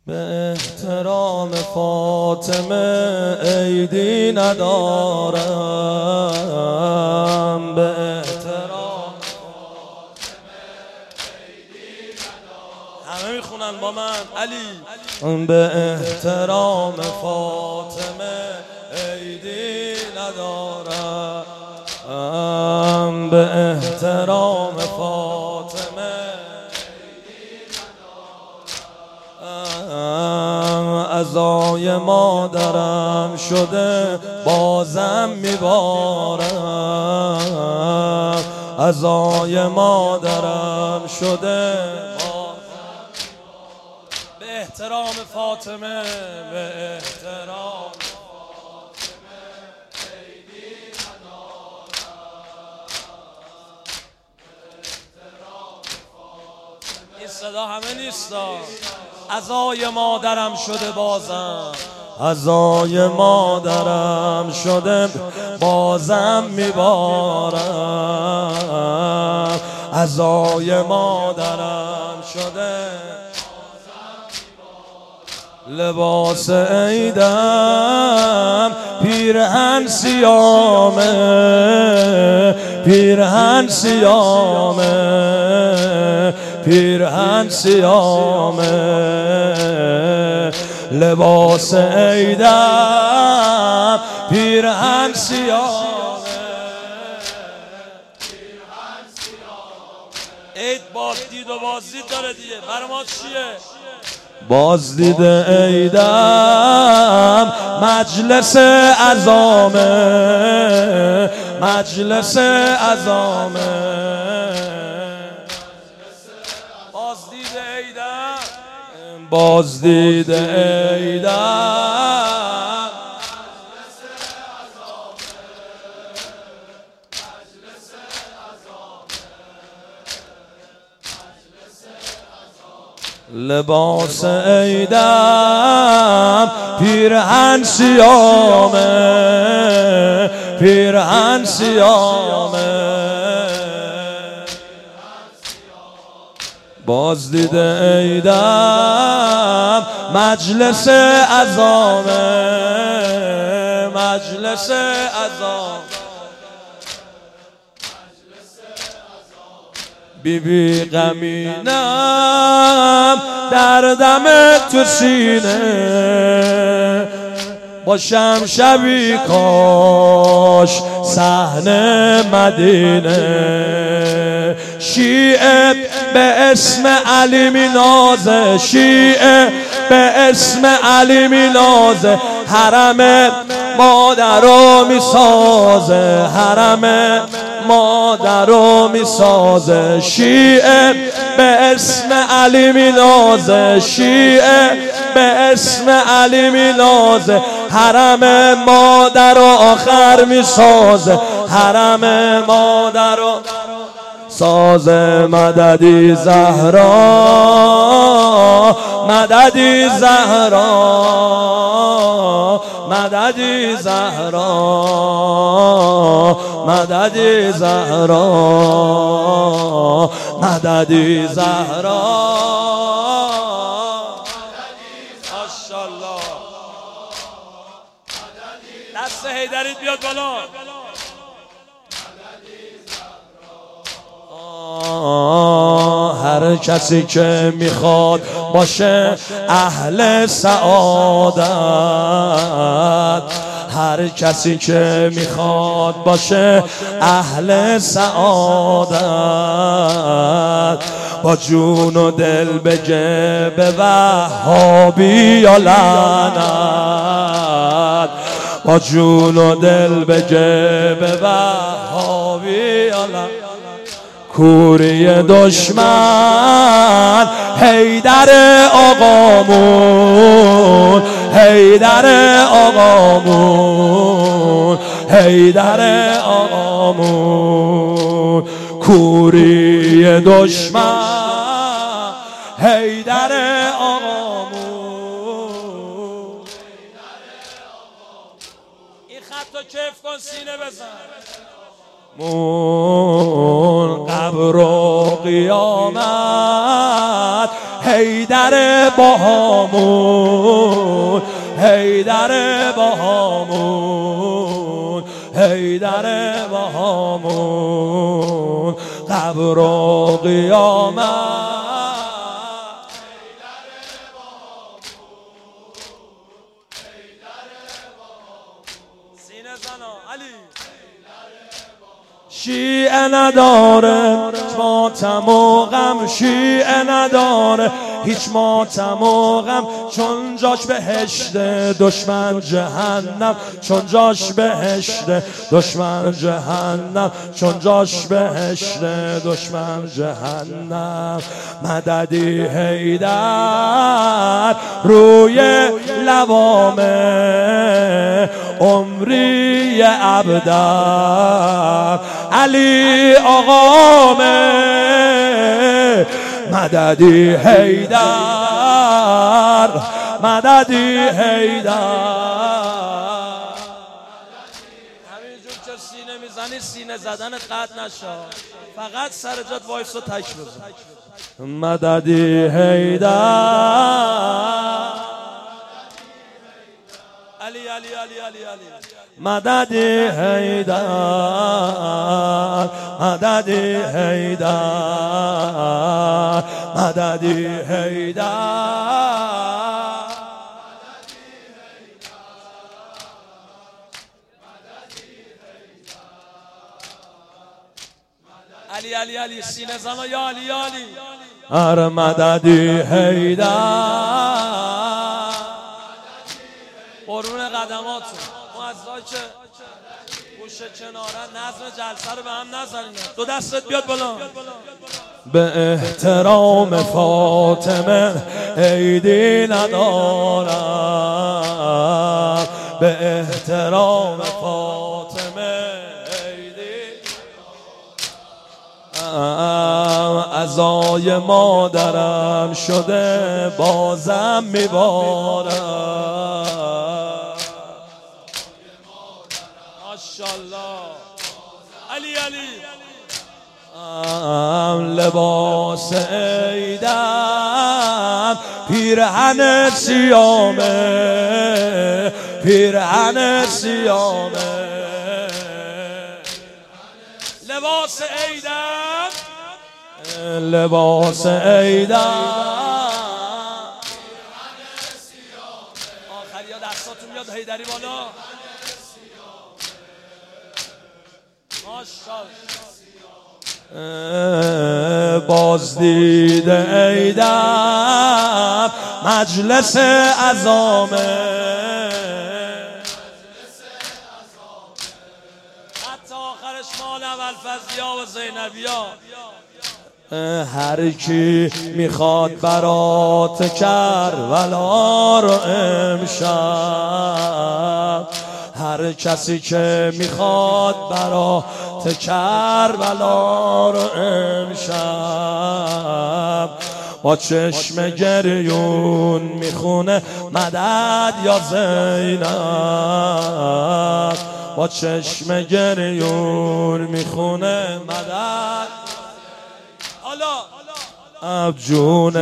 به احترام فاطمه عیدی ندارم، به احترام فاطمه عیدی ندارم. همه میخونن با من علی. به احترام فاطمه عیدی ندارم، به احترام فاطمه عزای مادرم شده بازم میبارم، عزای مادرم شده بازم میبارم. به احترام فاطمه، به احترام فاطمه عیدی ندارم، به احترام فاطمه. این صدا همه نیستا. عزای مادرم شده بازم، عزای مادرم شده بازم میبارم، عزای مادرم شده بازم میبارم. لباس عیدم پیرهن سیامه، پیرهن سیامه، پیرهن سیامه. لباس عیدم پیرهن سیامه، پیرهن سیامه. عید بازدید و بازدید داره دیگه، برای ما چیه؟ بازدید عیدم مجلس عزامه، مجلس عزامه. بازدید عیدم، بازدید عیدم مجلس عزامه، مجلس عزامه، مجلس عزامه. لباس عیدم پیرهن سیامه، پیرهن سیامه. بازدید عیدم مجلس عزامه، مجلس عزامه. بیبی غمینم دردم تو سینه، باشم شبی کاش صحن مدینه. شیعه به اسم علی مینازه، شیعه به اسم علی مینازه. حرم مادرو میسازه، حرم مادرو میسازه. شیعه به اسم علی مینازه، شیعه به اسم علی مینازه. حرم مادرو آخر میسازه، حرم مادرو سازه. مددی زهرا، مددی زهرا، مددی زهرا، مددی زهرا، مددی زهرا. ماشاءالله. دست حیدری بیاد بالا. هر کسی که میخواد باشه اهل سعادت، هر کسی که میخواد باشه اهل سعادت. با جون و دل بگه به وهابی یا لعنت، با جون و دل بگه به وهابی یا لعنت. کوری دشمن حیدر آقامون، حیدر آقامون، حیدر آقامون. کوری دشمن حیدر آقامون. این خط رو کیف کن، سینه بزن. قبر و قیامت حیدر باهامون، حیدر باهامون، حیدر باهامون، قبر و قیامت. شیعه نداره ماتم و غم، شیعه نداره هیچ ماتم و غم، چون جاش بهشت دشمن جهنم، چون جاش بهشت دشمن جهنم، چون جاش بهشت دشمن جهنم. مددی حیدر روی لوامه، عمری عبدر علی آقامه. مددی حیدر، مددی حیدر. همینجور که سینه میزنی سینه زدن قطع نشا، فقط سر جات وایس و تک بزن. مددی حیدر، علی علی علی علی علی. مددی حیدر، مددی حیدر، مددی حیدر. علی علی علی سینه زنا یا علی یا علی. ار مددی حیدر، قرون قدماتون معززایی که گوشه کنارن نظم جلسه رو به هم نزنین. دو دستت بیاد بالا. به احترام فاطمه عیدی ندارم، به احترام فاطمه عیدی عزای مادرم شده بازم میبارم. ماشاءالله علی علی. لباس عیدم پیرهن سیامه، پیرهن سیامه. لباس عیدم، لباس عیدم. آخری ها دستاتون میاد حیدری بالا. بازدید عیدم مجلس عزامه، حتی آخرش مال ابوالفضلیا و زینبیا. هر کی میخواد برات کربلا رو امشب، هر کسی که میخواد برات کربلا رو امشب، با چشم گریون میخونه مدد یا زینب، با چشم گریون میخونه مدد. جون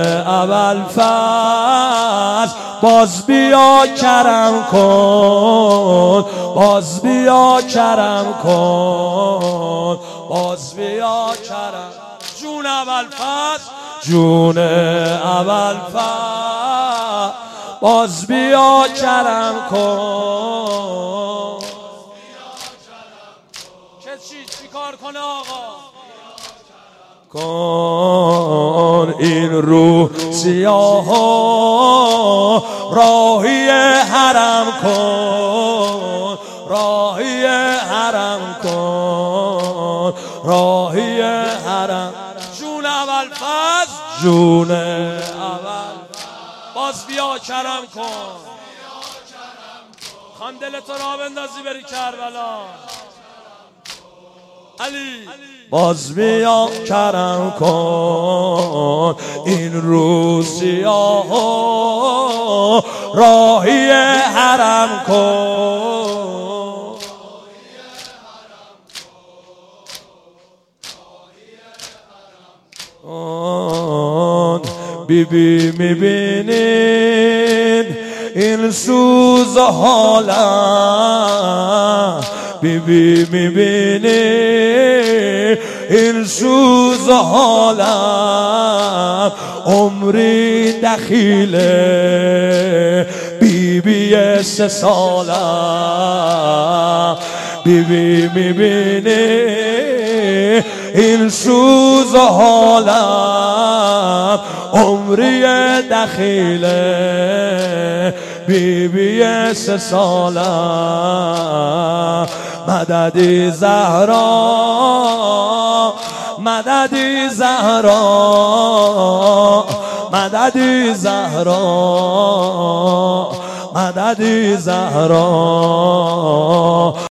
ابوالفضل باز بیا کرم کن، باز بیا کرم کن، باز بیا کرم. جون ابوالفضل، جون ابوالفضل باز بیا کرم کن. چی کار کنه آقا؟ کن این رو سیاه راهی حرم کن، راهی حرم کن، راهی حرم. جون ابوالفضل، جون ابوالفضل باز بیا کرم کن. خواهم دلتو راه بندازی بری کربلا. علی باز بیا کرم کن این روسیا راهی حرم کن. بیبی میبینید این سوز حالم، بیبی میبینید این سوز حالم، عمری دخیله بیبی 3 سالم. بیبی میبینی این سوز حالم، عمری دخیله بیبی 3 سالم. مددی زهرا، مددی زهرا، مددی زهرا، مددی زهرا.